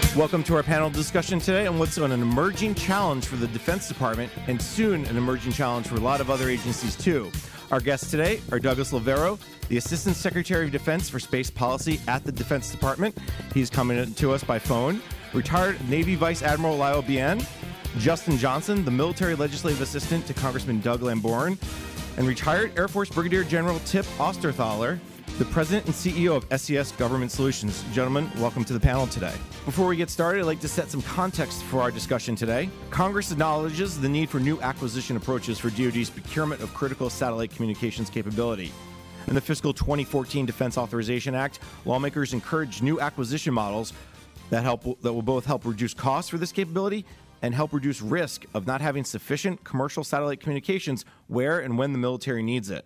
Welcome to our panel discussion today on what's on an emerging challenge for the Defense Department and soon an emerging challenge for a lot of other agencies too. Our guests today are Douglas Loverro, the Assistant Secretary of Defense for Space Policy at the Defense Department. He's coming to us by phone. Retired Navy Vice Admiral Lyle Bien, Justin Johnson, the Military Legislative Assistant to Congressman Doug Lamborn, and retired Air Force Brigadier General Tip Osterthaler, the President and CEO of SES Government Solutions. Gentlemen, welcome to the panel today. Before we get started, I'd like to set some context for our discussion today. Congress acknowledges the need for new acquisition approaches for DoD's procurement of critical satellite communications capability. In the fiscal 2014 Defense Authorization Act, lawmakers encourage new acquisition models that will both help reduce costs for this capability and help reduce risk of not having sufficient commercial satellite communications where and when the military needs it.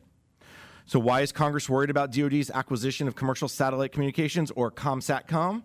So why is Congress worried about DoD's acquisition of commercial satellite communications, or ComSatcom?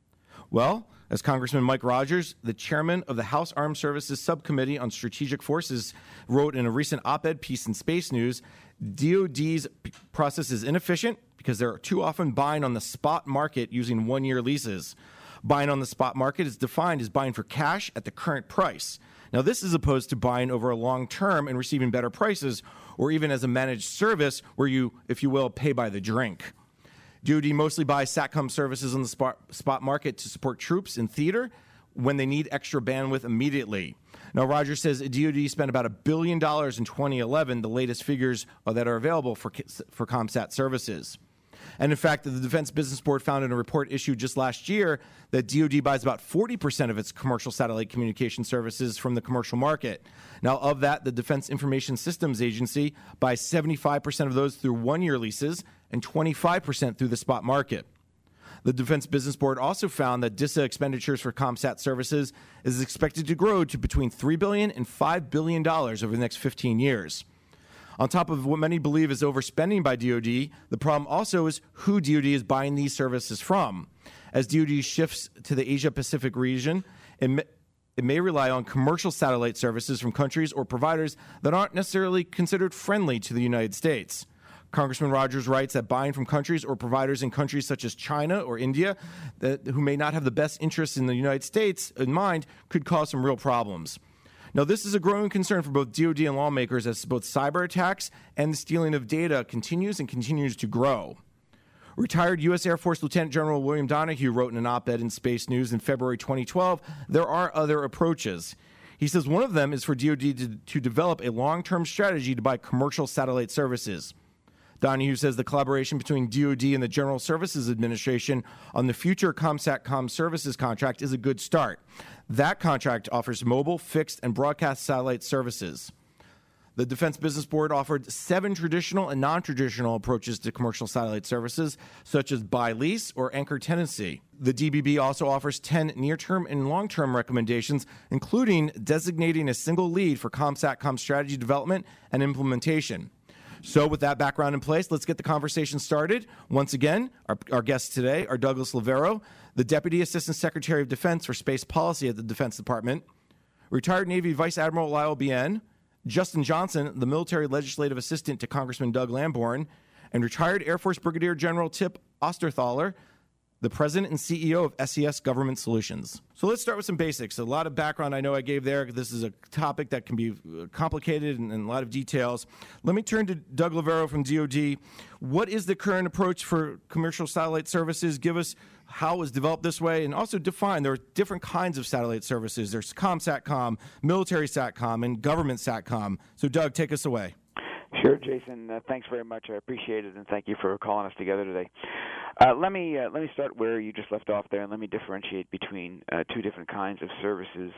Well, as Congressman Mike Rogers, the chairman of the House Armed Services Subcommittee on Strategic Forces, wrote in a recent op-ed piece in Space News, DoD's process is inefficient because they're too often buying on the spot market using one-year leases. Buying on the spot market is defined as buying for cash at the current price. Now, this is opposed to buying over a long term and receiving better prices, or even as a managed service where you, if you will, pay by the drink. DoD mostly buys SATCOM services on the spot market to support troops in theater when they need extra bandwidth immediately. Now, Rogers says DoD spent about $1 billion in 2011, the latest figures that are available for ComSat services. And in fact, the Defense Business Board found in a report issued just last year that DoD buys about 40% of its commercial satellite communication services from the commercial market. Now, of that, the Defense Information Systems Agency buys 75% of those through one-year leases and 25% through the spot market. The Defense Business Board also found that DISA expenditures for ComSat services is expected to grow to between $3 billion and $5 billion over the next 15 years. On top of what many believe is overspending by DoD, the problem also is who DoD is buying these services from. As DoD shifts to the Asia-Pacific region, it may rely on commercial satellite services from countries or providers that aren't necessarily considered friendly to the United States. Congressman Rogers writes that buying from countries or providers in countries such as China or India who may not have the best interests in the United States in mind could cause some real problems. Now, this is a growing concern for both DoD and lawmakers as both cyber attacks and the stealing of data continues to grow. Retired U.S. Air Force Lieutenant General William Donahue wrote in an op-ed in Space News in February 2012, there are other approaches. He says one of them is for DoD to develop a long-term strategy to buy commercial satellite services. Donahue says the collaboration between DoD and the General Services Administration on the future ComSatcom services contract is a good start. That contract offers mobile, fixed, and broadcast satellite services. The Defense Business Board offered 7 traditional and non-traditional approaches to commercial satellite services, such as buy lease or anchor tenancy. The DBB also offers 10 near-term and long-term recommendations, including designating a single lead for ComSatcom strategy development and implementation. So with that background in place, let's get the conversation started. Once again, our guests today are Douglas Loverro, the Deputy Assistant Secretary of Defense for Space Policy at the Defense Department, retired Navy Vice Admiral Lyle Bien, Justin Johnson, the Military Legislative Assistant to Congressman Doug Lamborn, and retired Air Force Brigadier General Tip Osterthaler, the President and CEO of SES Government Solutions. So let's start with some basics. A lot of background I know I gave there. This is a topic that can be complicated and a lot of details. Let me turn to Doug Loverro from DoD. What is the current approach for commercial satellite services? Give us how it was developed this way, and also define there are different kinds of satellite services. There's ComSatcom, military SATCOM, and government SATCOM. So Doug, take us away. Sure, Jason. Thanks very much. I appreciate it, and thank you for calling us together today. Let me start where you just left off there, and let me differentiate between 2 different kinds of services: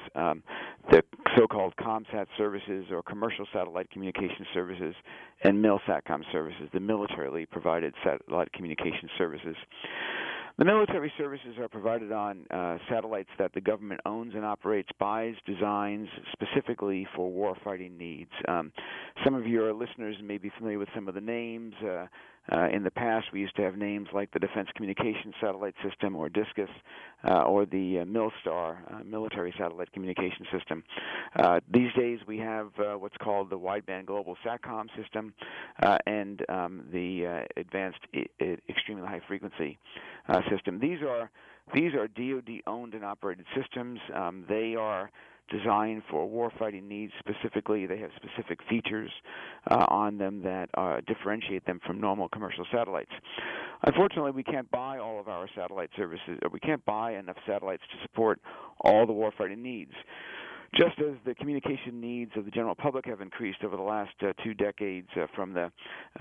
the so-called ComSat services, or commercial satellite communication services, and MilSatCom services, the militarily provided satellite communication services. The military services are provided on satellites that the government owns and operates, buys, designs specifically for warfighting needs. Some of your listeners may be familiar with some of the names. In the past, we used to have names like the Defense Communications Satellite System, or DISCUS, or the MilStar, Military Satellite Communication System. These days, we have what's called the Wideband Global SATCOM System and the Advanced Extremely High Frequency System. These are These are DoD-owned and operated systems. They are designed for warfighting needs specifically. They have specific features on them that differentiate them from normal commercial satellites. Unfortunately, we can't buy all of our satellite services, or we can't buy enough satellites to support all the warfighting needs. Just as the communication needs of the general public have increased over the last 2 decades from the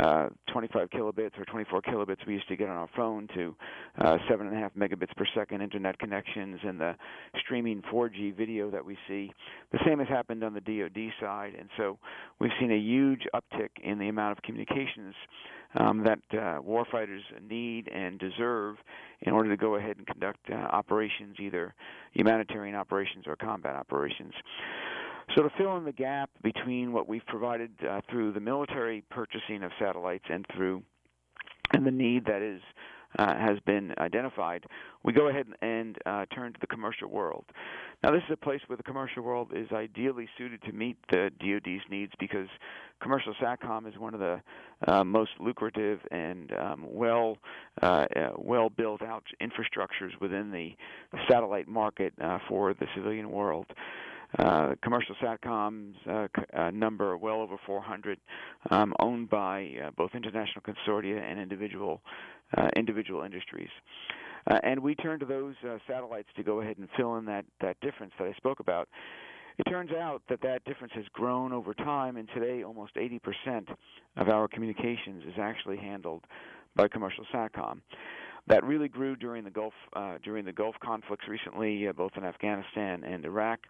25 kilobits or 24 kilobits we used to get on our phone to 7.5 megabits per second internet connections and the streaming 4G video that we see, the same has happened on the DoD side. And so we've seen a huge uptick in the amount of communications that warfighters need and deserve in order to go ahead and conduct operations, either humanitarian operations or combat operations. So to fill in the gap between what we've provided through the military purchasing of satellites and the need that has been identified, we go ahead and turn to the commercial world. Now, this is a place where the commercial world is ideally suited to meet the DoD's needs because commercial SATCOM is one of the most lucrative and well built out infrastructures within the satellite market for the civilian world. Commercial SATCOMs number well over 400, owned by both international consortia and individual industries. And we turn to those satellites to go ahead and fill in that difference that I spoke about. It turns out that difference has grown over time, and today almost 80% of our communications is actually handled by commercial SATCOM. That really grew during the Gulf conflicts recently, both in Afghanistan and Iraq,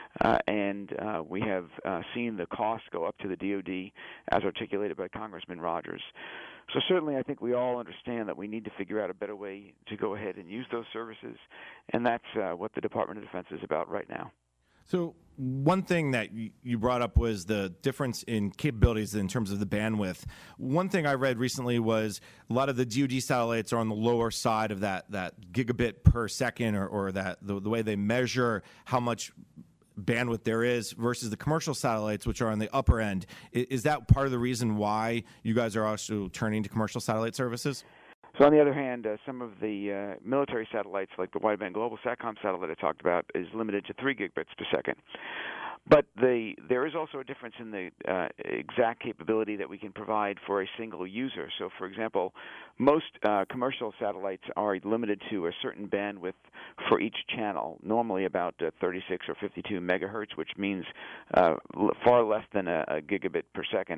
and we have seen the cost go up to the DoD as articulated by Congressman Rogers. So certainly I think we all understand that we need to figure out a better way to go ahead and use those services, and that's what the Department of Defense is about right now. So one thing that you brought up was the difference in capabilities in terms of the bandwidth. One thing I read recently was a lot of the DoD satellites are on the lower side of that gigabit per second, or that the way they measure how much bandwidth there is versus the commercial satellites, which are on the upper end. Is that part of the reason why you guys are also turning to commercial satellite services? So on the other hand, some of the military satellites, like the wideband global SATCOM satellite I talked about, is limited to 3 gigabits per second. But there is also a difference in the exact capability that we can provide for a single user. So, for example, most commercial satellites are limited to a certain bandwidth for each channel, normally about 36 or 52 megahertz, which means far less than a gigabit per second.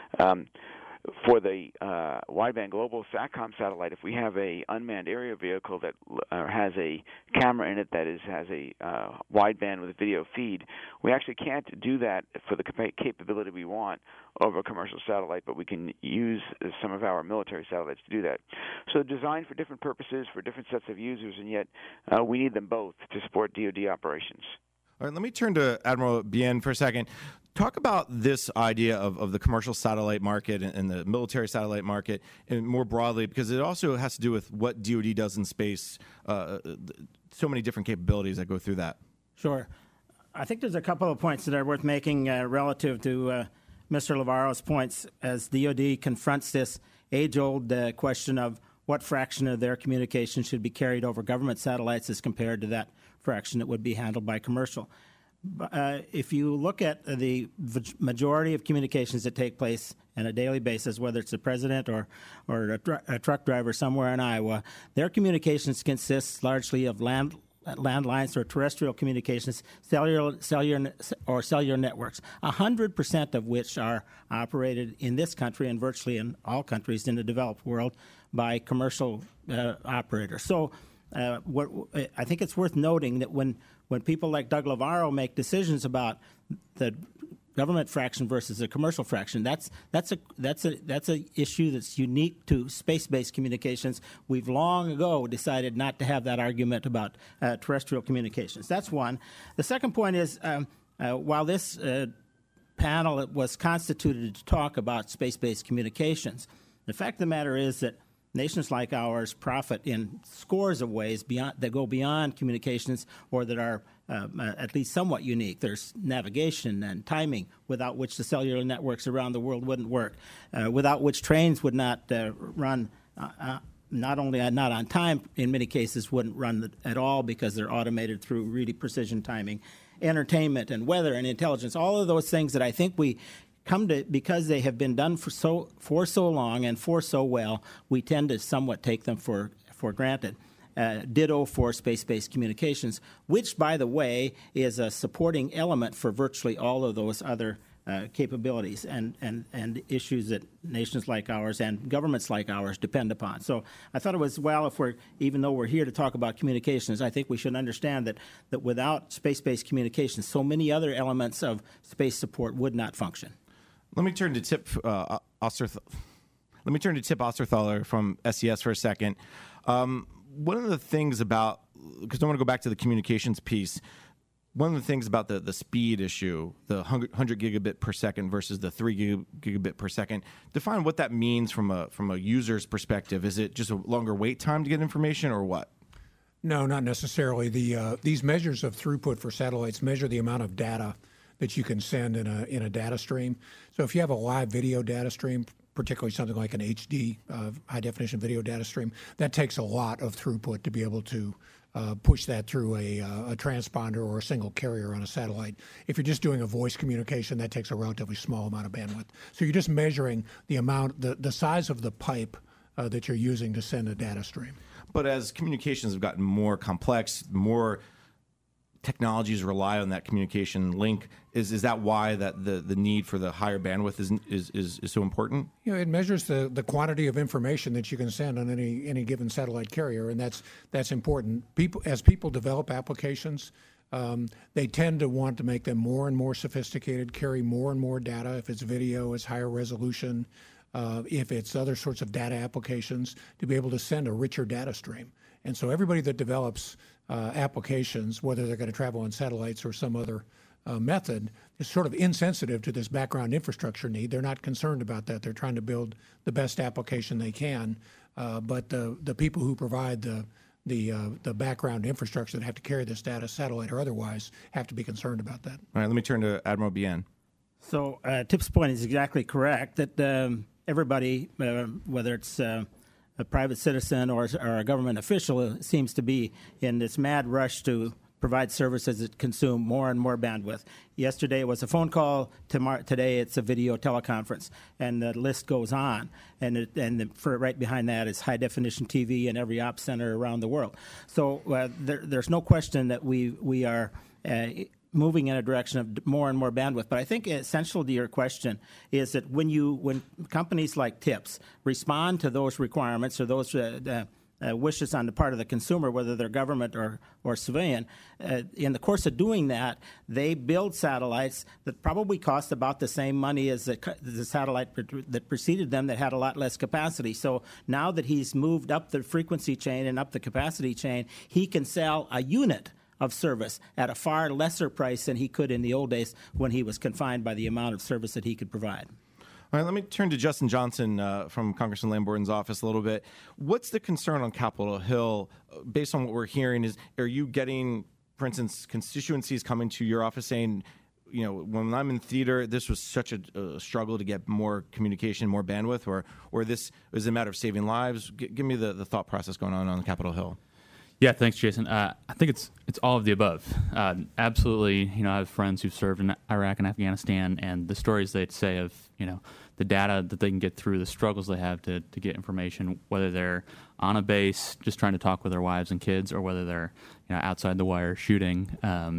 For the wideband global SATCOM satellite, if we have a unmanned aerial vehicle that has a camera in it that has a wideband with a video feed, we actually can't do that for the capability we want over a commercial satellite, but we can use some of our military satellites to do that. So designed for different purposes, for different sets of users, and yet we need them both to support DoD operations. All right, let me turn to Admiral Bien for a second. Talk about this idea of the commercial satellite market and the military satellite market, and more broadly, because it also has to do with what DoD does in space. So many different capabilities that go through that. Sure. I think there's a couple of points that are worth making relative to Mr. Lovaro's points as DoD confronts this age-old question of what fraction of their communications should be carried over government satellites as compared to that fraction that would be handled by commercial. If you look at the majority of communications that take place on a daily basis, whether it's the president or a truck driver somewhere in Iowa, their communications consist largely of landlines or terrestrial communications, cellular networks, 100% of which are operated in this country and virtually in all countries in the developed world by commercial operators. So what I think it's worth noting that when people like Doug Lovaro make decisions about the government fraction versus the commercial fraction, that's a issue that's unique to space-based communications. We've long ago decided not to have that argument about terrestrial communications. That's one. The second point is while this panel was constituted to talk about space-based communications, the fact of the matter is that nations like ours profit in scores of ways that go beyond communications or that are at least somewhat unique. There's navigation and timing, without which the cellular networks around the world wouldn't work, without which trains would not run not only not on time, in many cases wouldn't run at all because they're automated through really precision timing, entertainment and weather and intelligence, all of those things that I think we come to, because they have been done for so long and for so well, we tend to somewhat take them for granted. Ditto for space-based communications, which, by the way, is a supporting element for virtually all of those other capabilities and issues that nations like ours and governments like ours depend upon. So I thought it was, even though we're here to talk about communications, I think we should understand that without space-based communications, so many other elements of space support would not function. Let me turn to Tip Osterthaler from SES for a second. One of the things about, because I want to go back to the communications piece, one of the things about the speed issue, the 100 gigabit per second versus the 3 gigabit per second, define what that means from a user's perspective. Is it just a longer wait time to get information, or what? No, not necessarily. These measures of throughput for satellites measure the amount of data that you can send in a data stream. So if you have a live video data stream, particularly something like an HD, high-definition video data stream, that takes a lot of throughput to be able to push that through a transponder or a single carrier on a satellite. If you're just doing a voice communication, that takes a relatively small amount of bandwidth. So you're just measuring the amount, the size of the pipe that you're using to send a data stream. But as communications have gotten more complex, more technologies rely on that communication link. Is that why that the need for the higher bandwidth is so important? It measures the quantity of information that you can send on any given satellite carrier, and that's important. As people develop applications, they tend to want to make them more and more sophisticated, carry more and more data. If it's video, it's higher resolution. If it's other sorts of data applications, to be able to send a richer data stream. And so everybody that develops applications, whether they're going to travel on satellites or some other method, is sort of insensitive to this background infrastructure need. They're not concerned about that. They're trying to build the best application they can. But the people who provide the background infrastructure that have to carry this data, satellite or otherwise, have to be concerned about that. All right, let me turn to Admiral Bien. So Tip's point is exactly correct, that everybody, whether it's a private citizen or a government official, seems to be in this mad rush to provide services that consume more and more bandwidth. Yesterday it was a phone call. Today it's a video teleconference, and the list goes on. And for right behind that is high definition TV in every op center around the world. So there's no question that we are moving in a direction of more and more bandwidth. But I think essential to your question is that when companies like TIPS respond to those requirements or those wishes on the part of the consumer, whether they're government or civilian, in the course of doing that, they build satellites that probably cost about the same money as the satellite that preceded them that had a lot less capacity. So now that he's moved up the frequency chain and up the capacity chain, he can sell a unit of service at a far lesser price than he could in the old days when he was confined by the amount of service that he could provide. All right, let me turn to Justin Johnson from Congressman Lamborn's office a little bit. What's the concern on Capitol Hill? Based on what we're hearing, are you getting, for instance, constituencies coming to your office saying, when I'm in theater, this was such a struggle to get more communication, more bandwidth, or this is a matter of saving lives? Give me the thought process going on Capitol Hill. Yeah, thanks, Jason. I think it's all of the above. Absolutely, I have friends who've served in Iraq and Afghanistan, and the stories they'd say of, the data that they can get through, the struggles they have to get information, whether they're on a base just trying to talk with their wives and kids, or whether they're outside the wire shooting.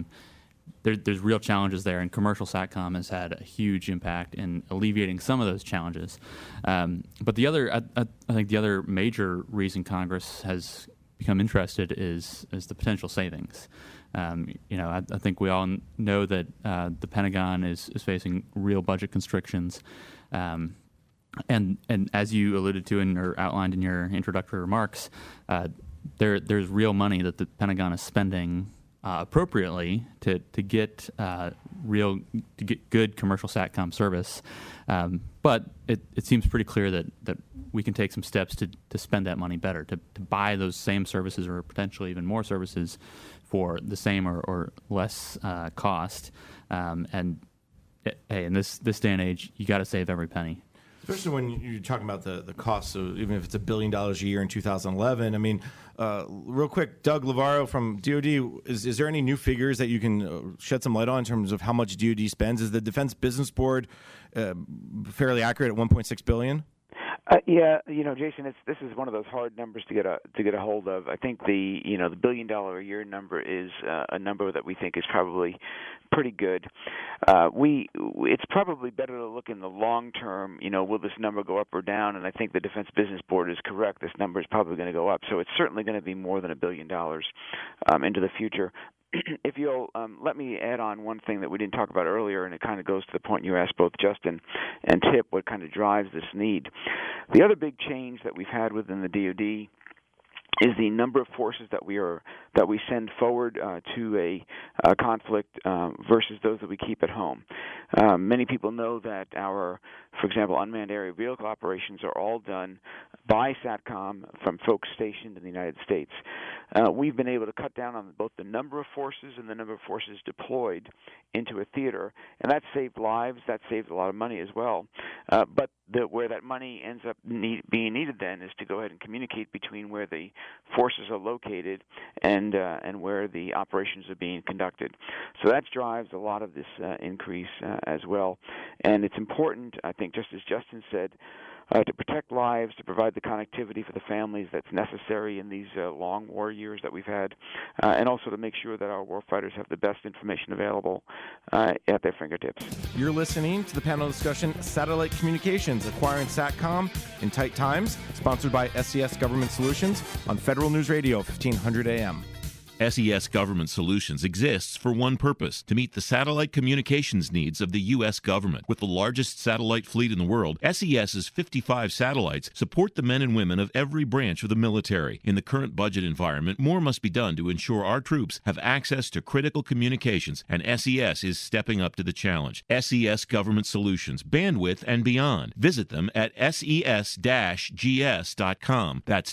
There's real challenges there, and commercial SATCOM has had a huge impact in alleviating some of those challenges. But I think the other major reason Congress has become interested is the potential savings. I think we all know that the Pentagon is facing real budget constrictions, and as you alluded to or outlined in your introductory remarks, there's real money that the Pentagon is spending appropriately to get good commercial SATCOM service, but it seems pretty clear that we can take some steps to spend that money better, to buy those same services or potentially even more services for the same or less cost. And in this day and age, you got to save every penny. Especially when you're talking about the cost, so even if it's $1 billion a year in 2011. I mean, real quick, Doug Lavaro from DoD, is there any new figures that you can shed some light on in terms of how much DoD spends? Is the Defense Business Board fairly accurate at $1.6 billion? Yeah, Jason, this is one of those hard numbers to get a hold of. I think the $1 billion a year number is a number that we think is probably pretty good. It's probably better to look in the long term. Will this number go up or down? And I think the Defense Business Board is correct. This number is probably going to go up. So it's certainly going to be more than $1 billion into the future. If you'll let me add on one thing that we didn't talk about earlier, and it kind of goes to the point you asked both Justin and Tip, what kind of drives this need. The other big change that we've had within the DoD is the number of forces that we send forward to a conflict versus those that we keep at home. Many people know that our, for example, unmanned aerial vehicle operations are all done by SATCOM from folks stationed in the United States. We've been able to cut down on both the number of forces and the number of forces deployed into a theater, and that saved lives. That saved a lot of money as well. But where that money ends up being needed then is to go ahead and communicate between where the forces are located and where the operations are being conducted. So that drives a lot of this increase as well. And it's important, I think, just as Justin said, to protect lives, to provide the connectivity for the families that's necessary in these long war years that we've had, and also to make sure that our warfighters have the best information available at their fingertips. You're listening to the panel discussion, Satellite Communications, Acquiring SATCOM in Tight Times, sponsored by SES Government Solutions on Federal News Radio, 1500 AM. SES Government Solutions exists for one purpose, to meet the satellite communications needs of the U.S. government. With the largest satellite fleet in the world, SES's 55 satellites support the men and women of every branch of the military. In the current budget environment, more must be done to ensure our troops have access to critical communications, and SES is stepping up to the challenge. SES Government Solutions, bandwidth and beyond. Visit them at ses-gs.com. That's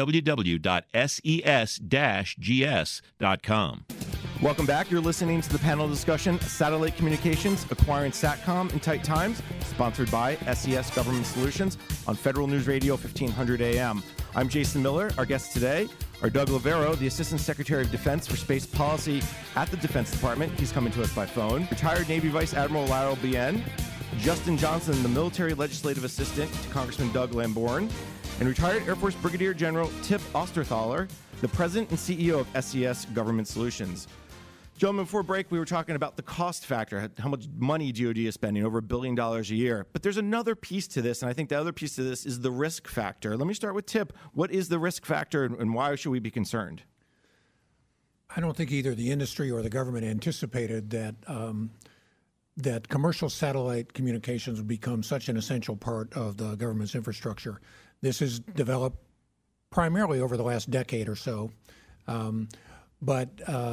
www.ses-gs.com. Welcome back. You're listening to the panel discussion, Satellite Communications, Acquiring SATCOM in Tight Times, sponsored by SES Government Solutions on Federal News Radio, 1500 AM. I'm Jason Miller. Our guests today are Doug Lavaro, the Assistant Secretary of Defense for Space Policy at the Defense Department. He's coming to us by phone. Retired Navy Vice Admiral Laurel Bien, Justin Johnson, the Military Legislative Assistant to Congressman Doug Lamborn, and retired Air Force Brigadier General Tip Osterthaler, the President and CEO of SES Government Solutions. Gentlemen, before break, we were talking about the cost factor, how much money DoD is spending, over $1 billion a year. But there's another piece to this, and I think the other piece to this is the risk factor. Let me start with Tip. What is the risk factor, and why should we be concerned? I don't think either the industry or the government anticipated that commercial satellite communications would become such an essential part of the government's infrastructure. This has developed primarily over the last decade or so. But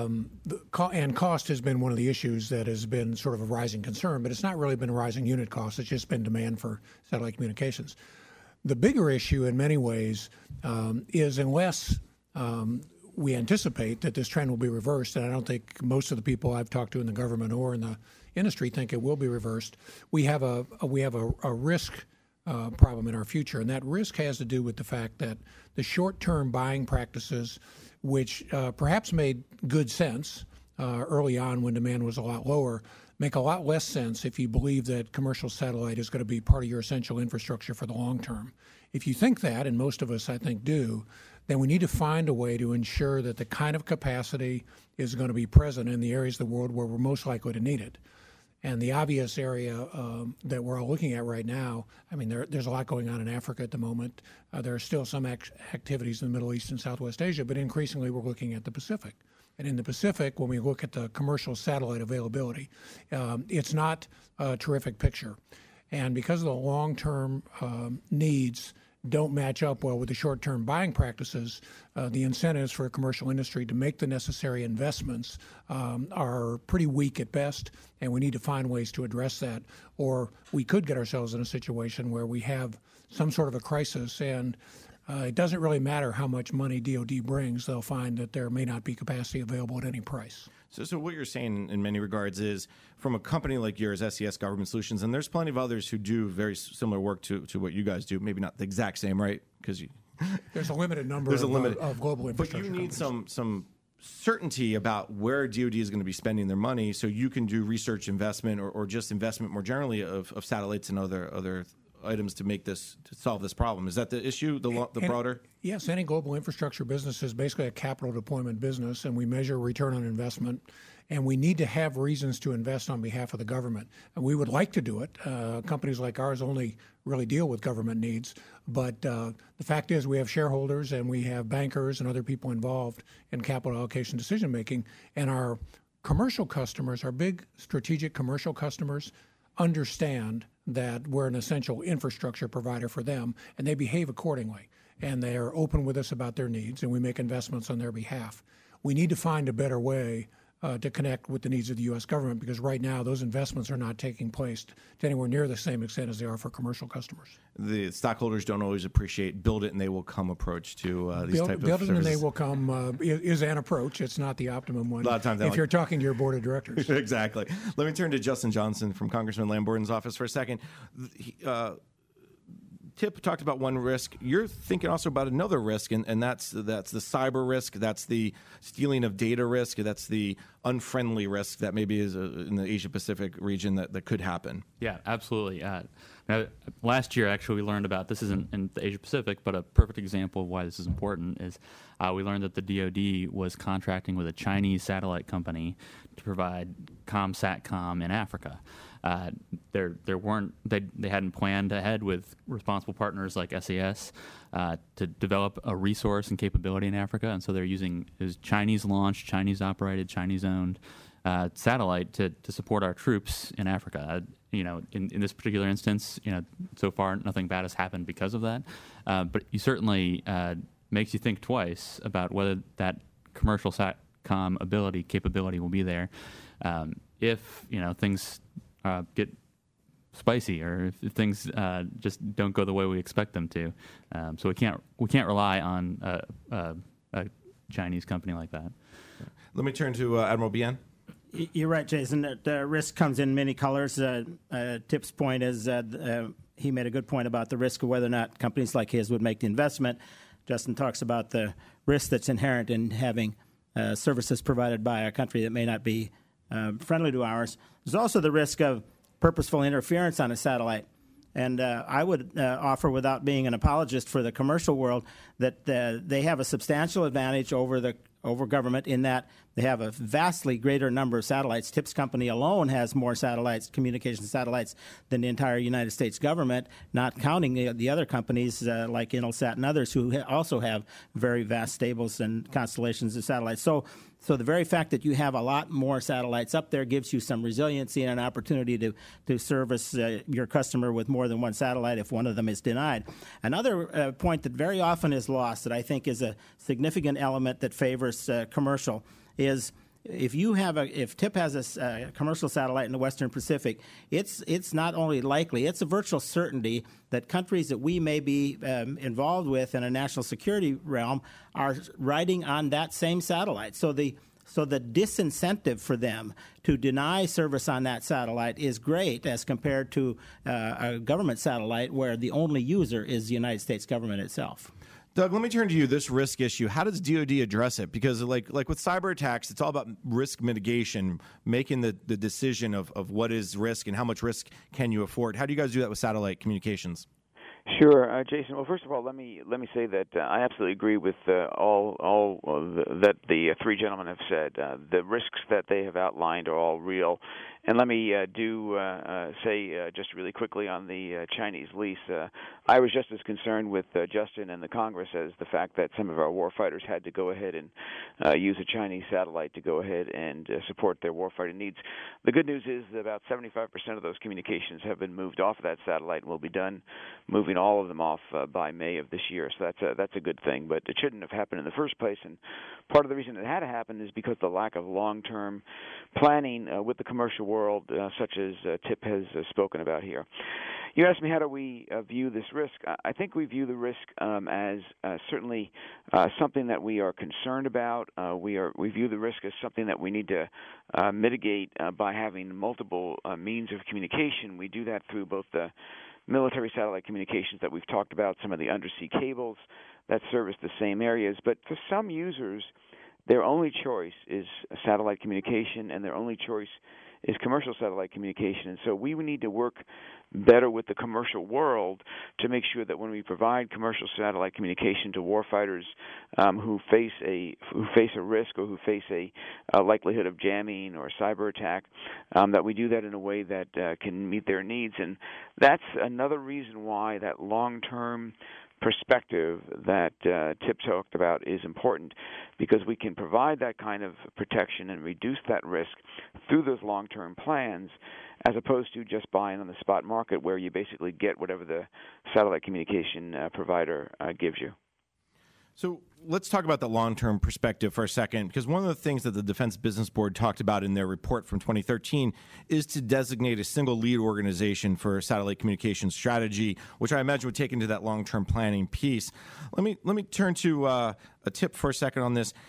cost has been one of the issues that has been sort of a rising concern, but it's not really been a rising unit cost. It's just been demand for satellite communications. The bigger issue in many ways is unless we anticipate that this trend will be reversed, and I don't think most of the people I've talked to in the government or in the industry think it will be reversed, we have a risk problem in our future, and that risk has to do with the fact that the short-term buying practices, which perhaps made good sense early on when demand was a lot lower, make a lot less sense if you believe that commercial satellite is going to be part of your essential infrastructure for the long term. If you think that, and most of us I think do, then we need to find a way to ensure that the kind of capacity is going to be present in the areas of the world where we're most likely to need it. And the obvious area that we're all looking at right now, I mean, there's a lot going on in Africa at the moment. There are still some activities in the Middle East and Southwest Asia, but increasingly we're looking at the Pacific. And in the Pacific, when we look at the commercial satellite availability, it's not a terrific picture. And because of the long-term needs don't match up well with the short-term buying practices, the incentives for a commercial industry to make the necessary investments are pretty weak at best, and we need to find ways to address that. Or we could get ourselves in a situation where we have some sort of a crisis, and It doesn't really matter how much money DoD brings. They'll find that there may not be capacity available at any price. So what you're saying in many regards is from a company like yours, SES Government Solutions, and there's plenty of others who do very similar work to what you guys do, maybe not the exact same, right? Because there's a limited number of global infrastructure. But you need companies. some certainty about where DoD is going to be spending their money so you can do research investment or just investment more generally of satellites and other items to solve this problem. Is that the issue, the broader? Yes, any global infrastructure business is basically a capital deployment business, and we measure return on investment, and we need to have reasons to invest on behalf of the government. And we would like to do it. Companies like ours only really deal with government needs, but the fact is we have shareholders and we have bankers and other people involved in capital allocation decision making, and our commercial customers, our big strategic commercial customers, understand that we're an essential infrastructure provider for them, and they behave accordingly. And they are open with us about their needs, and we make investments on their behalf. We need to find a better way to connect with the needs of the U.S. government, because right now those investments are not taking place to anywhere near the same extent as they are for commercial customers. The stockholders don't always appreciate build it and they will come approach to these type of services. Build it and they will come is an approach. It's not the optimum one. A lot of times you're talking to your board of directors. Exactly. Let me turn to Justin Johnson from Congressman Lamborn's office for a second. Tip talked about one risk. You're thinking also about another risk, and that's the cyber risk. That's the stealing of data risk. That's the unfriendly risk that maybe is in the Asia-Pacific region that could happen. Yeah, absolutely. Now, last year, actually, we learned about, this isn't in the Asia-Pacific, but a perfect example of why this is important is we learned that the DoD was contracting with a Chinese satellite company to provide ComSatcom in Africa. They hadn't planned ahead with responsible partners like SES to develop a resource and capability in Africa, and so they're using Chinese launched, Chinese operated, Chinese owned satellite to support our troops in Africa. In this particular instance, so far nothing bad has happened because of that, but you certainly makes you think twice about whether that commercial SATCOM capability will be there if things get spicy, or if things just don't go the way we expect them to. So we can't rely on a Chinese company like that. Let me turn to Admiral Bien. You're right, Jason. The risk comes in many colors. Tip's point is he made a good point about the risk of whether or not companies like his would make the investment. Justin talks about the risk that's inherent in having services provided by a country that may not be friendly to ours. There's also the risk of purposeful interference on a satellite. And I would offer, without being an apologist for the commercial world, that they have a substantial advantage over government in that they have a vastly greater number of satellites. TIP's company alone has more satellites, communication satellites, than the entire United States government, not counting the other companies like Intelsat and others who also have very vast stables and constellations of satellites. So the very fact that you have a lot more satellites up there gives you some resiliency and an opportunity to service your customer with more than one satellite if one of them is denied. Another point that very often is lost that I think is a significant element that favors commercial is if TIP has a commercial satellite in the Western Pacific, it's not only likely, it's a virtual certainty that countries that we may be involved with in a national security realm are riding on that same satellite. So the disincentive for them to deny service on that satellite is great as compared to a government satellite where the only user is the United States government itself. Doug, let me turn to you. This risk issue, how does DoD address it? Because like with cyber attacks, it's all about risk mitigation, making the decision of what is risk and how much risk can you afford. How do you guys do that with satellite communications? Sure, Jason. Well, first of all, let me say that I absolutely agree with all that the three gentlemen have said. The risks that they have outlined are all real. And let me say just really quickly on the Chinese lease, I was just as concerned with Justin and the Congress as the fact that some of our warfighters had to go ahead and use a Chinese satellite to go ahead and support their warfighting needs. The good news is that about 75% of those communications have been moved off of that satellite and will be done moving all of them off by May of this year. So that's a good thing, but it shouldn't have happened in the first place. And part of the reason it had to happen is because the lack of long-term planning with the commercial world, such as TIP has spoken about here. You asked me how do we view this risk. I think we view the risk as certainly something that we are concerned about. We view the risk as something that we need to mitigate by having multiple means of communication. We do that through both the military satellite communications that we've talked about, some of the undersea cables that service the same areas. But for some users, their only choice is satellite communication, and their only choice is commercial satellite communication. And so we need to work better with the commercial world to make sure that when we provide commercial satellite communication to warfighters who face a risk or who face a likelihood of jamming or cyber attack, that we do that in a way that can meet their needs. And that's another reason why that long-term perspective that Tip talked about is important, because we can provide that kind of protection and reduce that risk through those long-term plans, as opposed to just buying on the spot market where you basically get whatever the satellite communication provider gives you. So let's talk about the long-term perspective for a second, because one of the things that the Defense Business Board talked about in their report from 2013 is to designate a single lead organization for satellite communications strategy, which I imagine would take into that long-term planning piece. Let me turn to a Tip for a second on this.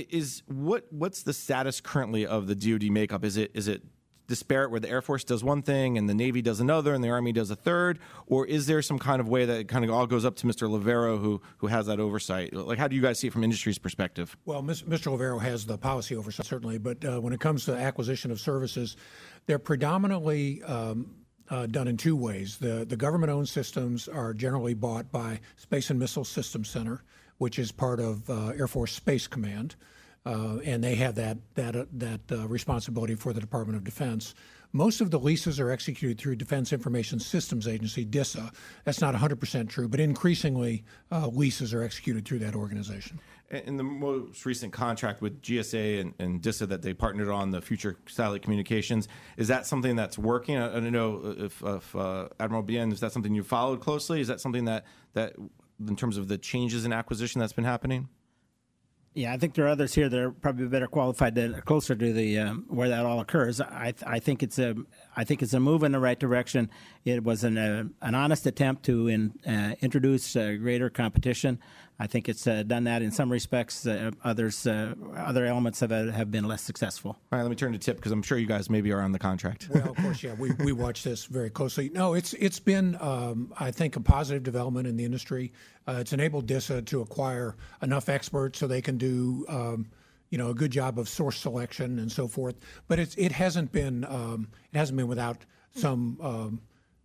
What's the status currently of the DoD makeup? Is it disparate where the Air Force does one thing and the Navy does another and the Army does a third? Or is there some kind of way that it kind of all goes up to Mr. Lovero who has that oversight? Like, how do you guys see it from industry's perspective? Well, Mr. Lovero has the policy oversight, certainly, but when it comes to acquisition of services, they're predominantly done in two ways. The government-owned systems are generally bought by Space and Missile Systems Center, which is part of Air Force Space Command. And they have that responsibility for the Department of Defense. Most of the leases are executed through Defense Information Systems Agency, DISA. That's not 100% true, but increasingly leases are executed through that organization. In the most recent contract with GSA and DISA that they partnered on, the future satellite communications, is that something that's working? I don't know if Admiral Bien, is that something you followed closely? Is that something that in terms of the changes in acquisition that's been happening? Yeah, I think there are others here that are probably better qualified, that are closer to the where that all occurs. I think it's a move in the right direction. It was an honest attempt to introduce greater competition. I think it's done that in some respects. Other elements of it have been less successful. All right, let me turn to Tip, because I'm sure you guys maybe are on the contract. Well, of course, yeah, we watch this very closely. No, it's been I think a positive development in the industry. It's enabled DISA to acquire enough experts so they can do a good job of source selection and so forth. But it hasn't been without some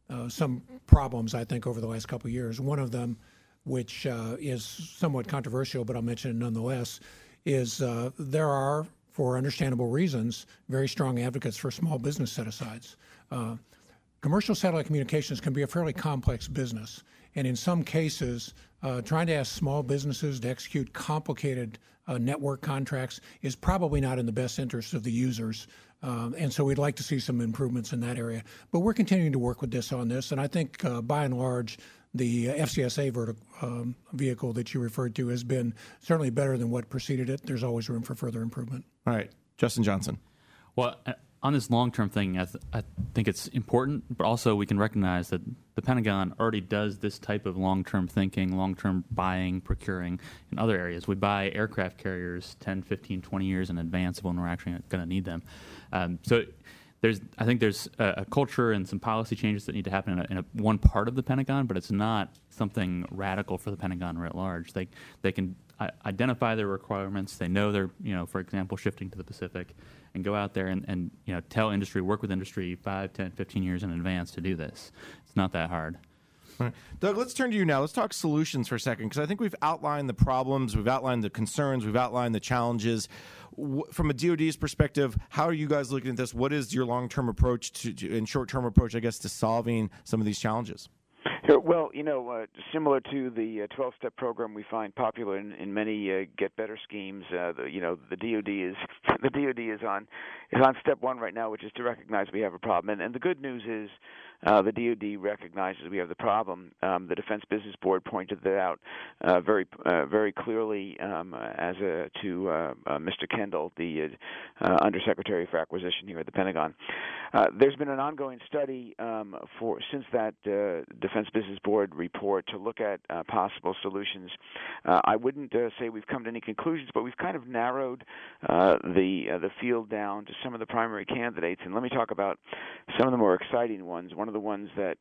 problems, I think, over the last couple of years. One of them, which is somewhat controversial, but I'll mention it nonetheless, is there are, for understandable reasons, very strong advocates for small business set-asides. Commercial satellite communications can be a fairly complex business, and in some cases, trying to ask small businesses to execute complicated network contracts is probably not in the best interest of the users. And so we'd like to see some improvements in that area. But we're continuing to work with DISA on this, and I think by and large, the FCSA vehicle that you referred to has been certainly better than what preceded it. There's always room for further improvement. All right. Justin Johnson. Well, on this long-term thing, I think it's important, but also we can recognize that the Pentagon already does this type of long-term thinking, long-term buying, procuring in other areas. We buy aircraft carriers 10, 15, 20 years in advance of when we're actually going to need them. So I think there's a culture and some policy changes that need to happen in one part of the Pentagon, but it's not something radical for the Pentagon writ large. They can identify their requirements. They know they're, for example, shifting to the Pacific, and go out there and tell industry, work with industry 5, 10, 15 years in advance to do this. It's not that hard. All right. Doug, let's turn to you now. Let's talk solutions for a second, because I think we've outlined the problems, we've outlined the concerns, we've outlined the challenges. From a DoD's perspective, how are you guys looking at this? What is your long-term approach and short-term approach, I guess, to solving some of these challenges? Sure. Well, similar to the 12-step program we find popular in many Get Better schemes, the DoD is on step one right now, which is to recognize we have a problem. And the good news is the DoD recognizes we have the problem. The Defense Business Board pointed that out very clearly to Mr. Kendall, the Undersecretary for Acquisition here at the Pentagon. There's been an ongoing study since that Defense Business Board report to look at possible solutions. I wouldn't say we've come to any conclusions, but we've kind of narrowed the field down to some of the primary candidates. And let me talk about some of the more exciting ones. One of the ones that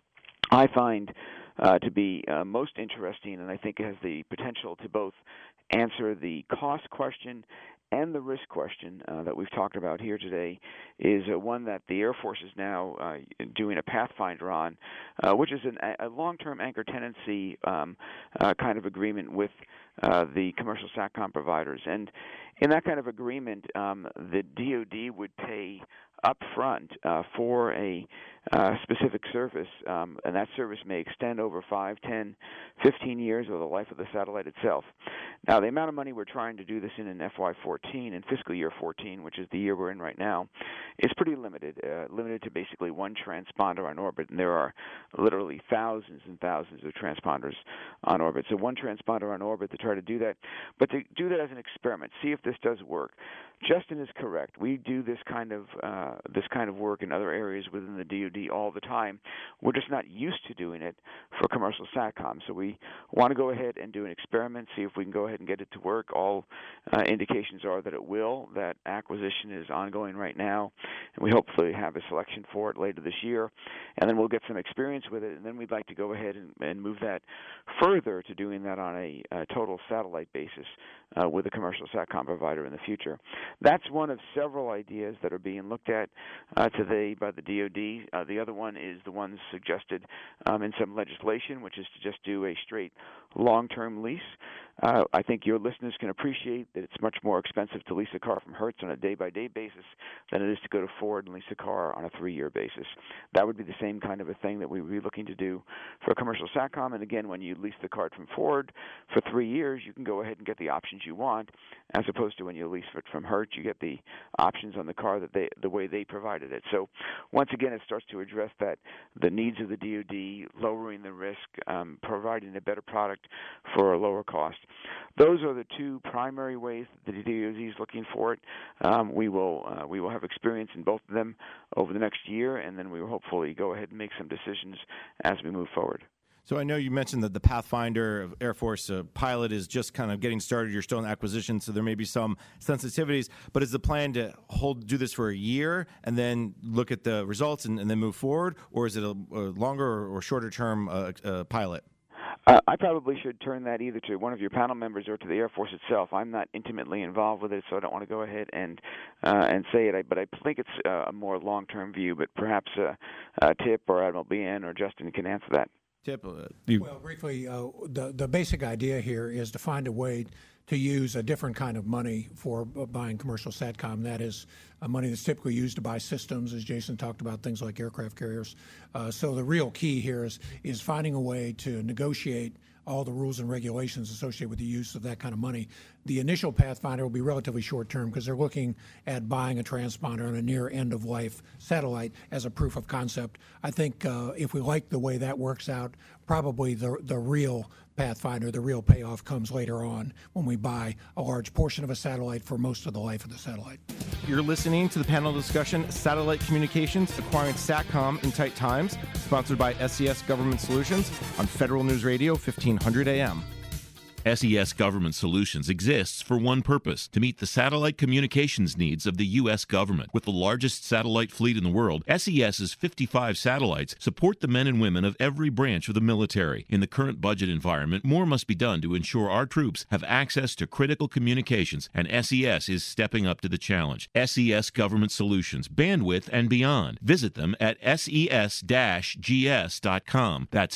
I find to be most interesting, and I think has the potential to both answer the cost question and the risk question that we've talked about here today, is one that the Air Force is now doing a Pathfinder on, which is a long-term anchor tenancy kind of agreement with the commercial SATCOM providers. And in that kind of agreement, the DoD would pay up front for a specific service, and that service may extend over 5, 10, 15 years of the life of the satellite itself. Now, the amount of money we're trying to do this in FY14, in fiscal year 14, which is the year we're in right now, is pretty limited to basically one transponder on orbit, and there are literally thousands and thousands of transponders on orbit. So one transponder on orbit to try to do that, but to do that as an experiment, see if this does work. Justin is correct. We do this kind of work in other areas within the DoD all the time. We're just not used to doing it for commercial SATCOM. So we want to go ahead and do an experiment, see if we can go ahead and get it to work. All indications are that it will. That acquisition is ongoing right now, and we hopefully have a selection for it later this year. And then we'll get some experience with it, and then we'd like to go ahead and move that further to doing that on a total satellite basis with a commercial SATCOM provider in the future. That's one of several ideas that are being looked at today by the DoD. The other one is the one suggested in some legislation, which is to just do a straight long-term lease. I think your listeners can appreciate that it's much more expensive to lease a car from Hertz on a day-by-day basis than it is to go to Ford and lease a car on a 3-year basis. That would be the same kind of a thing that we would be looking to do for commercial SATCOM. And again, when you lease the card from Ford for 3 years, you can go ahead and get the options you want, as opposed to when you lease it from Hertz, you get the options on the car the way they provided it. So once again, it starts to address the needs of the DoD, lowering the risk, providing a better product for a lower cost. Those are the two primary ways that the DoD is looking for it. We will have experience in both of them over the next year, and then we will hopefully go ahead and make some decisions as we move forward. So I know you mentioned that the Pathfinder Air Force pilot is just kind of getting started. You're still in acquisition, so there may be some sensitivities. But is the plan to do this for a year and then look at the results and then move forward, or is it a longer or shorter term pilot? I probably should turn that either to one of your panel members or to the Air Force itself. I'm not intimately involved with it, so I don't want to go ahead and say it. But I think it's a more long-term view. But perhaps Tip or Admiral BN or Justin can answer that. Tip, Well, briefly, the basic idea here is to find a way to use a different kind of money for buying commercial SATCOM. That is money that's typically used to buy systems, as Jason talked about, things like aircraft carriers. So the real key here is finding a way to negotiate all the rules and regulations associated with the use of that kind of money. The initial Pathfinder will be relatively short-term because they're looking at buying a transponder on a near end-of-life satellite as a proof of concept. I think if we like the way that works out, probably the real Pathfinder, the real payoff comes later on when we buy a large portion of a satellite for most of the life of the satellite. You're listening to the panel discussion, Satellite Communications, Acquiring SATCOM in Tight Times, sponsored by SES Government Solutions on Federal News Radio, 1500 AM. SES Government Solutions exists for one purpose, to meet the satellite communications needs of the U.S. government. With the largest satellite fleet in the world, SES's 55 satellites support the men and women of every branch of the military. In the current budget environment, more must be done to ensure our troops have access to critical communications, and SES is stepping up to the challenge. SES Government Solutions, bandwidth and beyond. Visit them at ses-gs.com. That's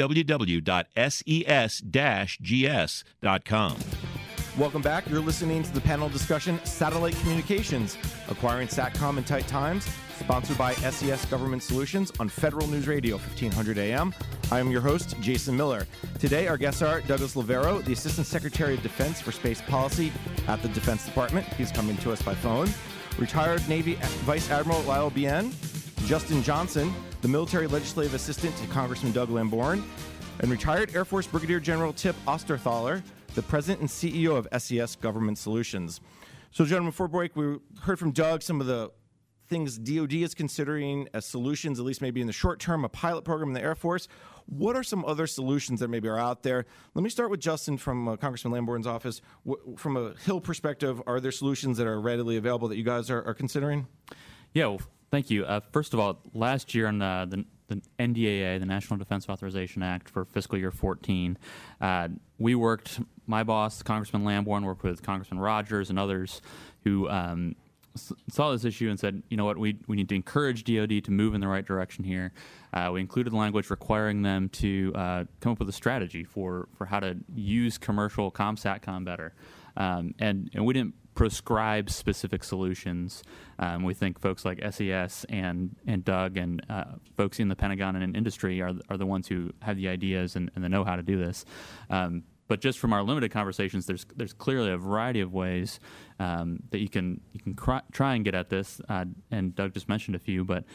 www.ses-gs.com. Welcome back. You're listening to the panel discussion, Satellite Communications, Acquiring SATCOM in Tight Times, sponsored by SES Government Solutions on Federal News Radio, 1500 AM. I am your host, Jason Miller. Today, our guests are Douglas Loverro, the Assistant Secretary of Defense for Space Policy at the Defense Department. He's coming to us by phone. Retired Navy Vice Admiral Lyle Bien, Justin Johnson, the Military Legislative Assistant to Congressman Doug Lamborn, and retired Air Force Brigadier General Tip Osterthaler, the President and CEO of SES Government Solutions. So, gentlemen, before break, we heard from Doug some of the things DoD is considering as solutions, at least maybe in the short term, a pilot program in the Air Force. What are some other solutions that maybe are out there? Let me start with Justin from Congressman Lamborn's office. From a Hill perspective, are there solutions that are readily available that you guys are considering? Yeah, well, thank you. First of all, last year on the NDAA, the National Defense Authorization Act for fiscal year 14, we worked, my boss, Congressman Lamborn, worked with Congressman Rogers and others who saw this issue and said, you know what, we need to encourage DoD to move in the right direction here. We included language requiring them to come up with a strategy for how to use commercial ComSatcom better. And we didn't prescribe specific solutions. We think folks like SES and Doug and folks in the Pentagon and in industry are the ones who have the ideas and the know how to do this. But just from our limited conversations, there's clearly a variety of ways that you can try and get at this. And Doug just mentioned a few, but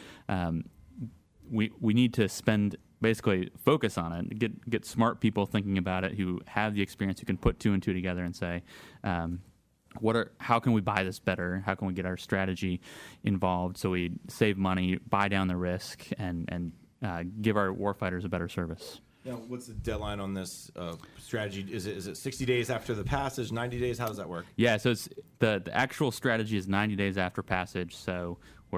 we need to basically focus on it. Get smart people thinking about it who have the experience, who can put two and two together and say, how can we buy this better? How can we get our strategy involved so we save money, buy down the risk, and give our warfighters a better service? Now, what's the deadline on this strategy? Is it 60 days after the passage, 90 days? How does that work? Yeah, so it's the actual strategy is 90 days after passage. So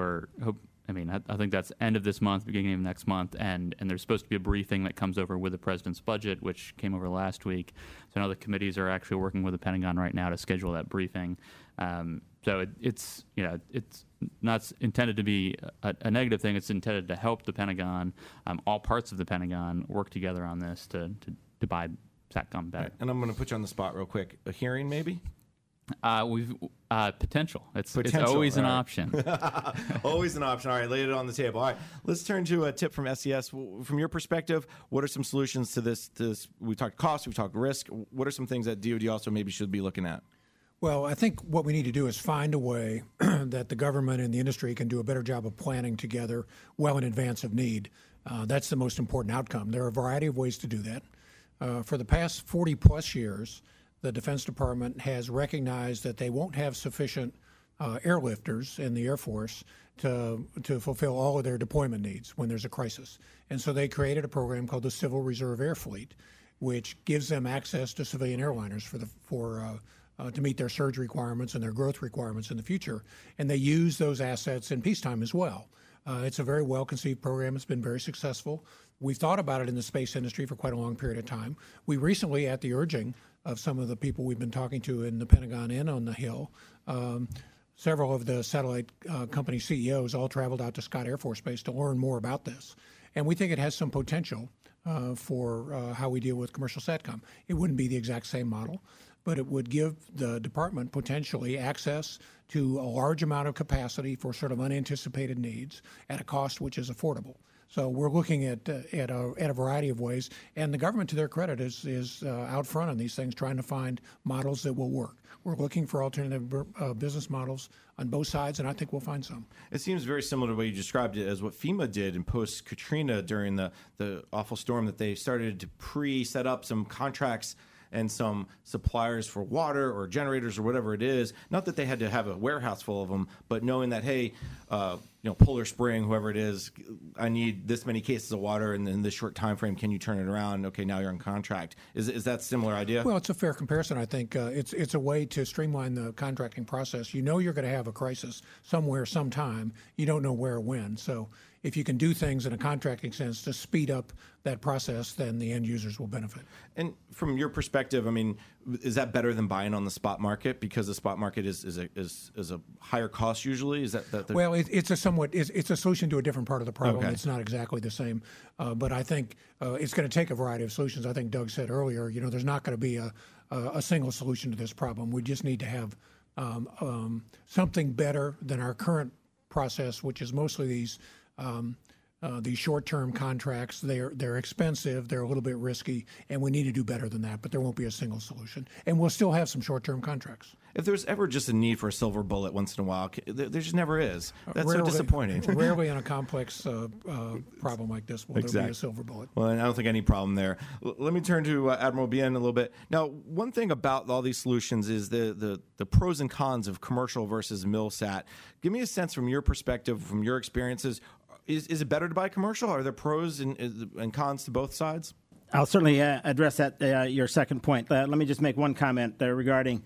I think that's end of this month, beginning of next month, and there's supposed to be a briefing that comes over with the president's budget, which came over last week. So I know the committees are actually working with the Pentagon right now to schedule that briefing. So it's not intended to be a negative thing. It's intended to help the Pentagon, all parts of the Pentagon, work together on this to buy SATCOM better. Right. And I'm going to put you on the spot real quick. A hearing, maybe? We've potential. It's always an option. Always an option. All right, lay it on the table. All right, let's turn to a tip from SES. From your perspective, what are some solutions to this? We talked cost, we talked risk. What are some things that DoD also maybe should be looking at? Well, I think what we need to do is find a way that the government and the industry can do a better job of planning together well in advance of need. That's the most important outcome. There are a variety of ways to do that. For the past 40-plus years, the Defense Department has recognized that they won't have sufficient airlifters in the Air Force to fulfill all of their deployment needs when there's a crisis. And so they created a program called the Civil Reserve Air Fleet, which gives them access to civilian airliners to meet their surge requirements and their growth requirements in the future. And they use those assets in peacetime as well. It's a very well-conceived program. It's been very successful. We've thought about it in the space industry for quite a long period of time. We recently, at the urging of some of the people we've been talking to in the Pentagon and on the Hill, several of the satellite company CEOs all traveled out to Scott Air Force Base to learn more about this. And we think it has some potential for how we deal with commercial SATCOM. It wouldn't be the exact same model, but it would give the department potentially access to a large amount of capacity for sort of unanticipated needs at a cost which is affordable. So we're looking at a variety of ways, and the government, to their credit, is out front on these things, trying to find models that will work. We're looking for alternative business models on both sides, and I think we'll find some. It seems very similar to the way you described it as what FEMA did in post-Katrina during the awful storm, that they started to pre-set up some contracts and some suppliers for water or generators or whatever it is. Not that they had to have a warehouse full of them, but knowing that, hey, Polar Spring, whoever it is, I need this many cases of water in this short time frame. Can you turn it around? Okay, now you're on contract. Is that a similar idea? Well, it's a fair comparison, I think. It's a way to streamline the contracting process. You know you're going to have a crisis somewhere, sometime. You don't know where or when. So if you can do things in a contracting sense to speed up that process, then the end users will benefit. And from your perspective, I mean, is that better than buying on the spot market, because the spot market is a higher cost usually? Is that well, it's a solution to a different part of the problem. Okay. It's not exactly the same, but I think it's going to take a variety of solutions. I think Doug said earlier, there's not going to be a single solution to this problem. We just need to have something better than our current process, which is mostly these these short-term contracts. They're expensive, they're a little bit risky, and we need to do better than that, but there won't be a single solution. And we'll still have some short-term contracts. If there's ever just a need for a silver bullet once in a while, there just never is. That's so disappointing. Rarely in a complex problem like this will there be a silver bullet. Well, and I don't think any problem there. Let me turn to Admiral Bien a little bit. Now, one thing about all these solutions is the pros and cons of commercial versus MILSAT. Give me a sense from your perspective, from your experiences. Is it better to buy commercial? Are there pros and cons to both sides? I'll certainly address that, your second point. Let me just make one comment regarding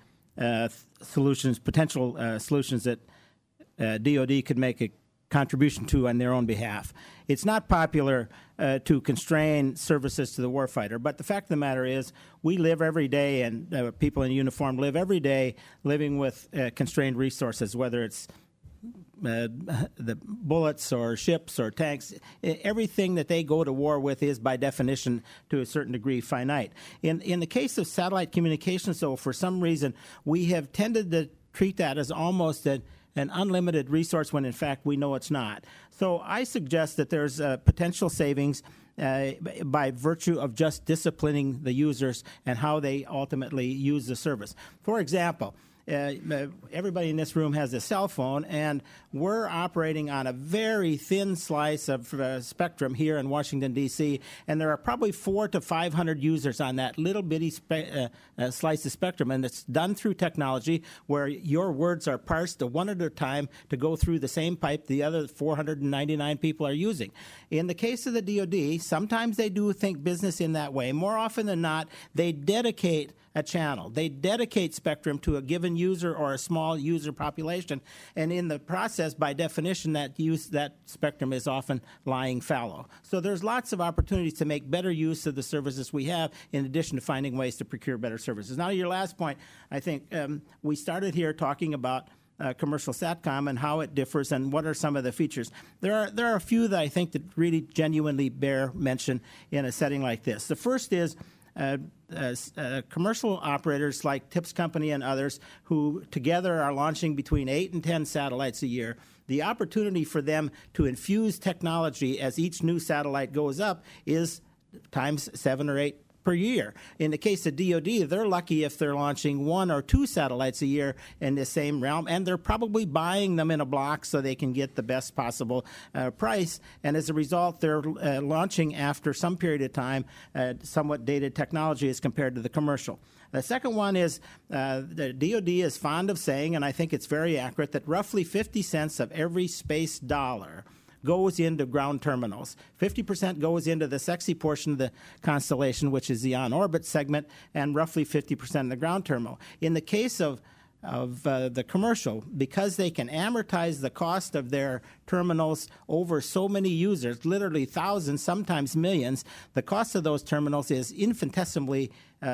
potential solutions that DoD could make a contribution to on their own behalf. It's not popular to constrain services to the warfighter, but the fact of the matter is we live every day, and people in uniform live every day living with constrained resources, whether it's the bullets or ships or tanks. Everything that they go to war with is by definition to a certain degree finite. In the case of satellite communications, though, for some reason we have tended to treat that as almost an unlimited resource when in fact we know it's not. So I suggest that there's potential savings by virtue of just disciplining the users and how they ultimately use the service. For example, everybody in this room has a cell phone, and we're operating on a very thin slice of spectrum here in Washington, D.C., and there are probably 400 to 500 users on that little bitty slice of spectrum, and it's done through technology where your words are parsed one at a time to go through the same pipe the other 499 people are using. In the case of the DoD, sometimes they do think business in that way. More often than not, they dedicate a channel. They dedicate spectrum to a given user or a small user population, and in the process, by definition, that spectrum is often lying fallow. So there's lots of opportunities to make better use of the services we have, in addition to finding ways to procure better services. Now, your last point, I think we started here talking about commercial SATCOM and how it differs and what are some of the features. There are a few that I think that really genuinely bear mention in a setting like this. The first is commercial operators like TIPS Company and others who together are launching between 8 and 10 satellites a year. The opportunity for them to infuse technology as each new satellite goes up is times 7 or 8 per year. In the case of DoD, they're lucky if they're launching 1 or 2 satellites a year in the same realm, and they're probably buying them in a block so they can get the best possible price. And as a result, they're launching after some period of time somewhat dated technology as compared to the commercial. The second one is the DoD is fond of saying, and I think it's very accurate, that roughly 50 cents of every space dollar goes into ground terminals. 50% goes into the sexy portion of the constellation, which is the on-orbit segment, and roughly 50% in the ground terminal. In the case of the commercial, because they can amortize the cost of their terminals over so many users, literally thousands, sometimes millions, the cost of those terminals is infinitesimally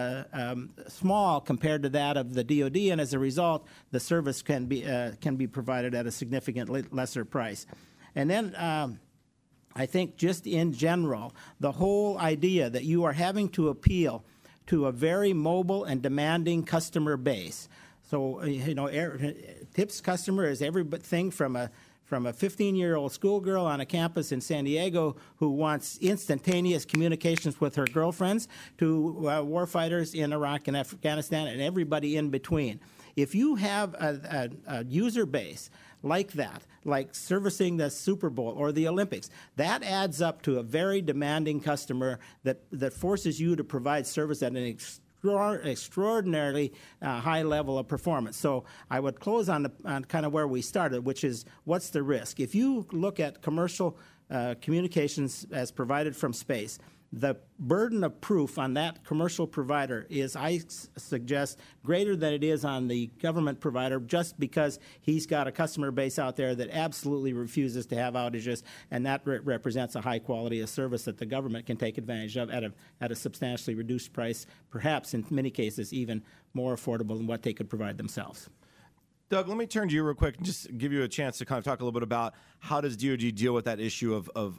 small compared to that of the DoD, and as a result, the service can be provided at a significantly lesser price. And then I think just in general, the whole idea that you are having to appeal to a very mobile and demanding customer base. So, TIPS customer is everything from a 15-year-old schoolgirl on a campus in San Diego who wants instantaneous communications with her girlfriends to warfighters in Iraq and Afghanistan and everybody in between. If you have a user base like that, like servicing the Super Bowl or the Olympics, that adds up to a very demanding customer that forces you to provide service at an extraordinarily high level of performance. So I would close on kind of where we started, which is what's the risk? If you look at commercial communications as provided from space, the burden of proof on that commercial provider is, I suggest, greater than it is on the government provider, just because he's got a customer base out there that absolutely refuses to have outages, and that represents a high quality of service that the government can take advantage of at a substantially reduced price, perhaps in many cases even more affordable than what they could provide themselves. Doug, let me turn to you real quick and just give you a chance to kind of talk a little bit about how does DoD deal with that issue of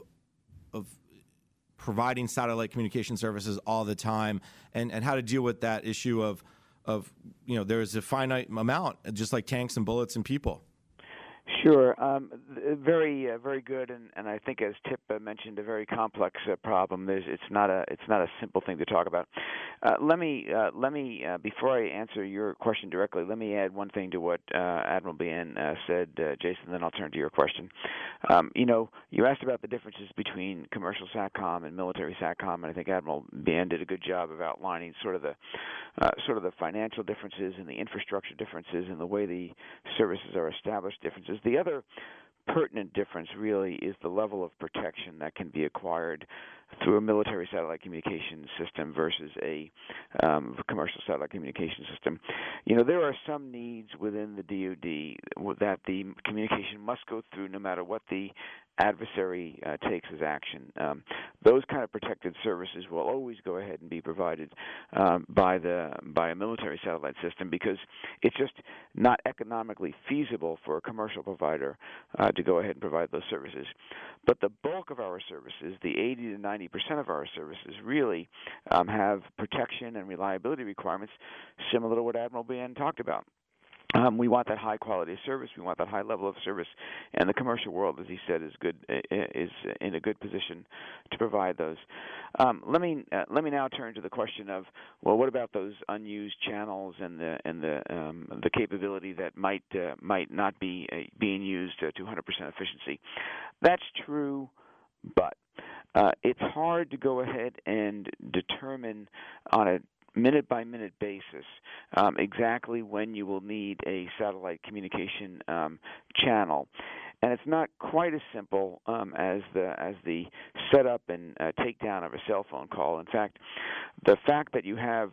providing satellite communication services all the time, and how to deal with that issue of there's a finite amount, just like tanks and bullets and people. Sure. Very good, and I think as Tip mentioned, a very complex problem. It's not a simple thing to talk about. Let me before I answer your question directly, let me add one thing to what Admiral Bien said, Jason. Then I'll turn to your question. You asked about the differences between commercial SATCOM and military SATCOM, and I think Admiral Bien did a good job of outlining sort of the financial differences and the infrastructure differences and the way the services are established differences. The other pertinent difference really is the level of protection that can be acquired through a military satellite communication system versus a commercial satellite communication system. There are some needs within the DoD that the communication must go through no matter what the adversary takes as action. Those kind of protected services will always go ahead and be provided by a military satellite system because it's just not economically feasible for a commercial provider to go ahead and provide those services. But the bulk of our services, the 80 to 90% of our services, really have protection and reliability requirements similar to what Admiral Bien talked about. We want that high quality of service. We want that high level of service, and the commercial world, as he said, is in a good position to provide those. Let me now turn to the question of, well, what about those unused channels and the capability that might not be being used to 100% efficiency? That's true, but it's hard to go ahead and determine on a minute-by-minute basis exactly when you will need a satellite communication channel. And it's not quite as simple as the setup and takedown of a cell phone call. In fact, the fact that you have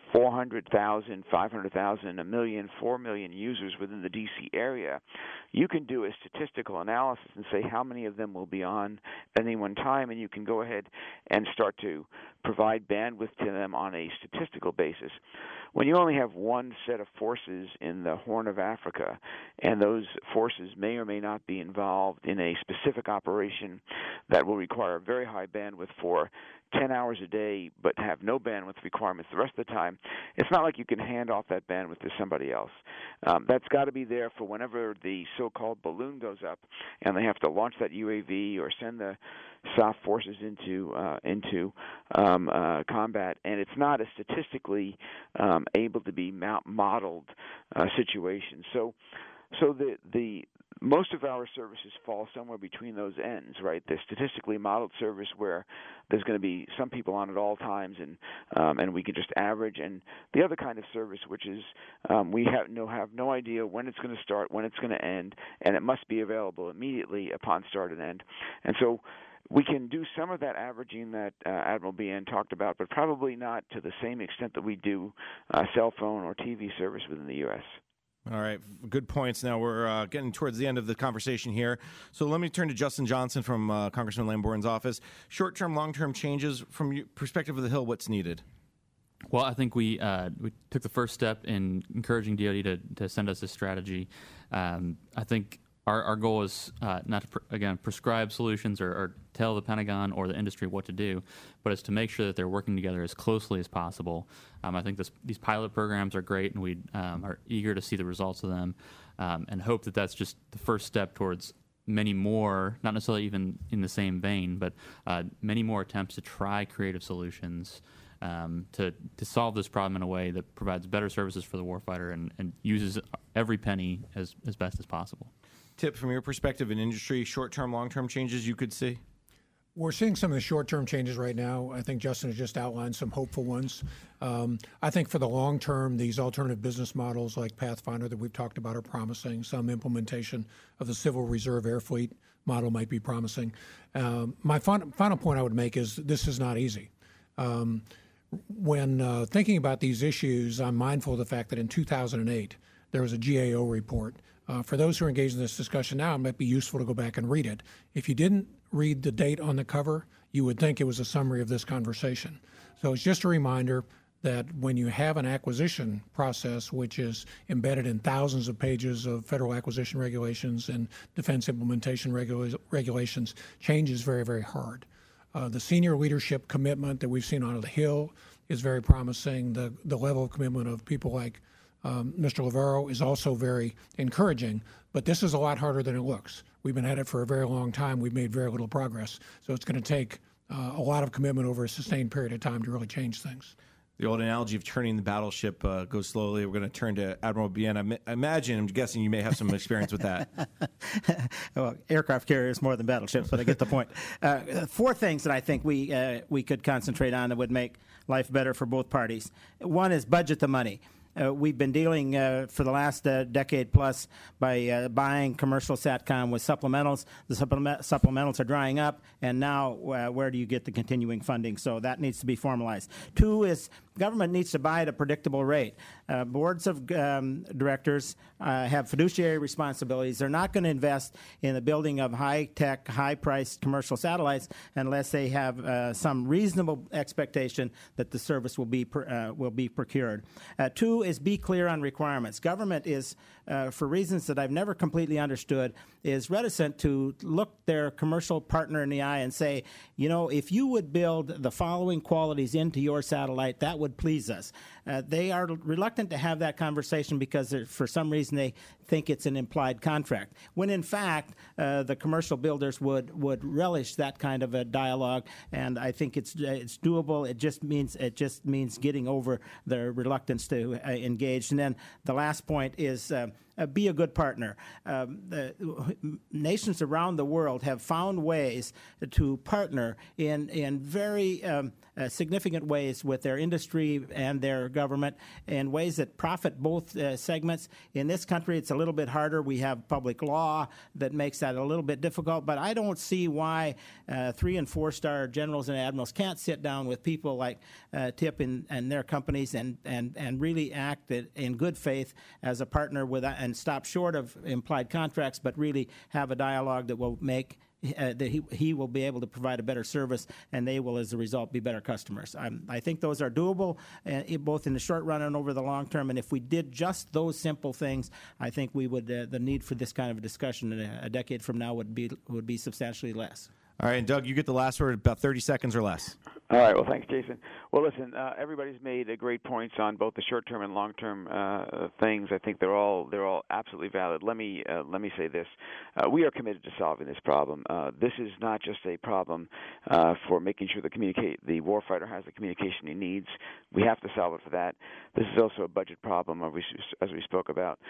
400,000, 500,000, 1 million, 4 million users within the D.C. area, you can do a statistical analysis and say how many of them will be on at any one time, and you can go ahead and start to provide bandwidth to them on a statistical basis. When you only have one set of forces in the Horn of Africa, and those forces may or may not be involved in a specific operation that will require very high bandwidth for 10 hours a day but have no bandwidth requirements the rest of the time, it's not like you can hand off that bandwidth to somebody else. That's got to be there for whenever the so-called balloon goes up and they have to launch that UAV or send the soft forces into combat, and it's not a statistically able to be modeled situation. So the most of our services fall somewhere between those ends, right? The statistically modeled service where there's going to be some people on at all times, and we can just average, and the other kind of service, which is we have no idea when it's going to start, when it's going to end, and it must be available immediately upon start and end. And so we can do some of that averaging that Admiral Bien talked about, but probably not to the same extent that we do cell phone or TV service within the U.S. All right, good points. Now we're getting towards the end of the conversation here. So let me turn to Justin Johnson from Congressman Lamborn's office. Short-term, long-term changes from your perspective of the Hill, what's needed? Well, I think we took the first step in encouraging DoD to send us this strategy. I think our goal is not to, prescribe solutions or tell the Pentagon or the industry what to do, but it's to make sure that they're working together as closely as possible. I think these pilot programs are great, and we are eager to see the results of them and hope that that's just the first step towards many more, not necessarily even in the same vein, but many more attempts to try creative solutions to solve this problem in a way that provides better services for the warfighter and uses every penny as best as possible. Tip, from your perspective in industry, short-term, long-term changes you could see? We're seeing some of the short-term changes right now. I think Justin has just outlined some hopeful ones. I think for the long term, these alternative business models like Pathfinder that we've talked about are promising. Some implementation of the Civil Reserve Air Fleet model might be promising. My final point I would make is this is not easy. When thinking about these issues, I'm mindful of the fact that in 2008, there was a GAO report. For those who are engaged in this discussion now, it might be useful to go back and read it. If you didn't read the date on the cover, you would think it was a summary of this conversation. So it's just a reminder that when you have an acquisition process, which is embedded in thousands of pages of federal acquisition regulations and defense implementation regulations, change is very, very hard. The senior leadership commitment that we've seen on the Hill is very promising. The level of commitment of people like Mr. Lovero is also very encouraging, but this is a lot harder than it looks. We've been at it for a very long time. We've made very little progress. So it's going to take a lot of commitment over a sustained period of time to really change things. The old analogy of turning the battleship goes slowly. We're going to turn to Admiral Bien. I'm guessing you may have some experience with that. Well, aircraft carriers more than battleships, but I get the point. 4 things that I think we could concentrate on that would make life better for both parties. One is budget the money. We've been dealing for the last decade plus by buying commercial SATCOM with supplementals. The supplementals are drying up, and now where do you get the continuing funding? So that needs to be formalized. 2 is government needs to buy at a predictable rate. Boards of directors have fiduciary responsibilities. They're not going to invest in the building of high-tech, high-priced commercial satellites unless they have some reasonable expectation that the service will be procured. 2 is be clear on requirements. Government is, for reasons that I've never completely understood, is reticent to look their commercial partner in the eye and say, if you would build the following qualities into your satellite, that would please us. They are reluctant to have that conversation because for some reason they think it's an implied contract, when in fact the commercial builders would relish that kind of a dialogue, and I think it's doable. It just means getting over the reluctance to engage. And then the last point is be a good partner. Nations around the world have found ways to partner in very significant ways with their industry and their government in ways that profit both segments. In this country, it's a little bit harder. We have public law that makes that a little bit difficult, but I don't see why 3- and 4-star generals and admirals can't sit down with people like TIP and their companies and really act in good faith as a partner with and stop short of implied contracts, but really have a dialogue that will make that he will be able to provide a better service, and they will, as a result, be better customers. I think those are doable, both in the short run and over the long term. And if we did just those simple things, I think we would the need for this kind of a discussion a decade from now would be substantially less. All right, and Doug, you get the last word, about 30 seconds or less. All right. Well, thanks, Jason. Well, listen, everybody's made great points on both the short-term and long-term things. I think they're all absolutely valid. Let me say this: we are committed to solving this problem. This is not just a problem for making sure the warfighter has the communication he needs. We have to solve it for that. This is also a budget problem, as we spoke about.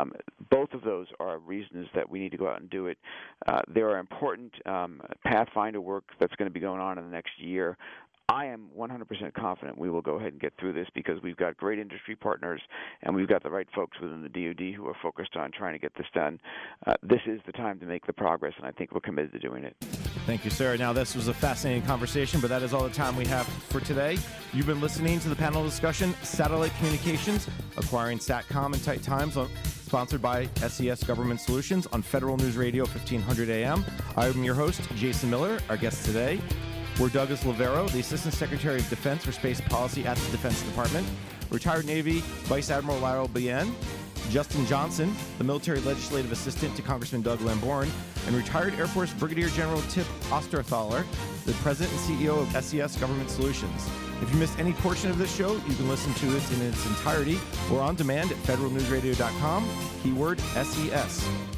Both of those are reasons that we need to go out and do it. There are important Pathfinder work that's going to be going on in the next year. I am 100% confident we will go ahead and get through this because we've got great industry partners and we've got the right folks within the DoD who are focused on trying to get this done. This is the time to make the progress, and I think we're committed to doing it. Thank you, sir. Now, this was a fascinating conversation, but that is all the time we have for today. You've been listening to the panel discussion, Satellite Communications, Acquiring SATCOM in Tight Times, sponsored by SES Government Solutions on Federal News Radio 1500 AM. I'm your host, Jason Miller. Our guests today were Douglas Lovero, the Assistant Secretary of Defense for Space Policy at the Defense Department, retired Navy Vice Admiral Laurel Bien, Justin Johnson, the Military Legislative Assistant to Congressman Doug Lamborn, and retired Air Force Brigadier General Tip Osterthaler, the President and CEO of SES Government Solutions. If you missed any portion of this show, you can listen to it in its entirety or on demand at federalnewsradio.com, keyword SES.